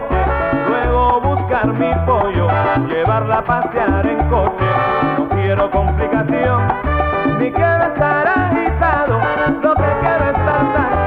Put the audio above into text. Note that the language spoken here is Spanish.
noche, luego buscar mi pollo, llevarla a pasear en coche. No quiero complicación, ni quiero estar agitado, lo que quiero es estar tranquilo.